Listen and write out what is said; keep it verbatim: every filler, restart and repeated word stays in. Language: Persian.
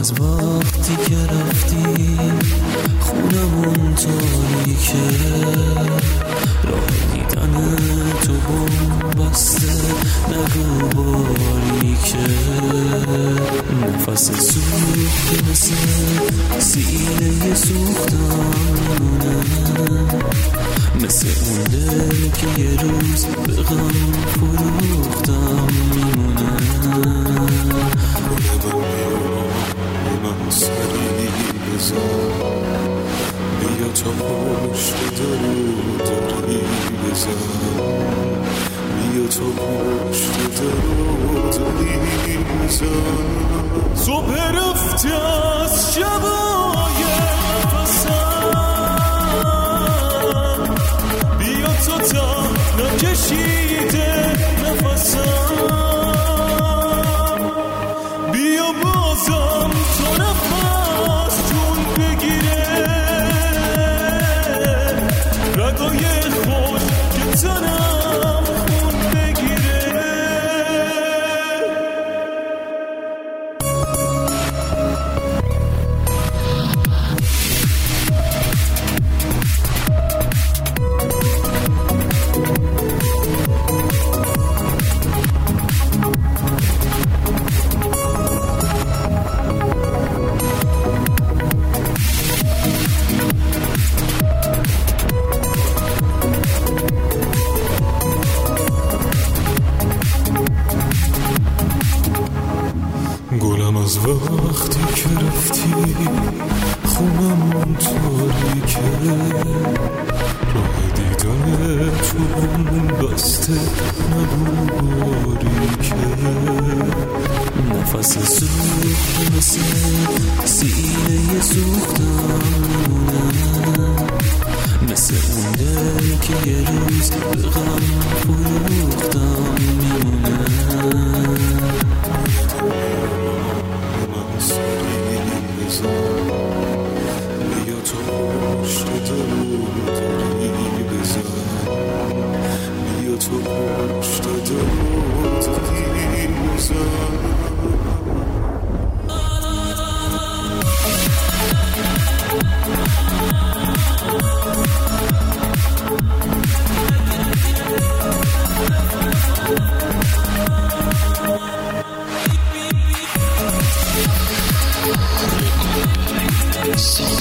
از وقتی که رفتی خونمون تاریکه، راه دیدن تو بم بسته نگو باریکه، نفس سوخته مثل سینه سوختم میمونه، مثل اون دل که یه روز به غم فروختم میمونه. من سری بزن بیا تا پشت درو داری بزن، بیا تا پشت درو داری بزن. صبح رفتی از شبای نفسم، بیا تا تا نکشیده نفسم، بیا بازم تو نفس جون بگیره، رگای خوش که تنم خون بگیره. گلم از وقتی که رفتی خونمون تاریکه، راه دیدن تو بمون بسته نبو باریکه، نفس سوخته مثل سینه سوختم میمونه، مثل اون دل که یه روز به غم فروختم میمونه. بیا تو پشت درو داری بزن، بیا تو پشت درو داری بزن. So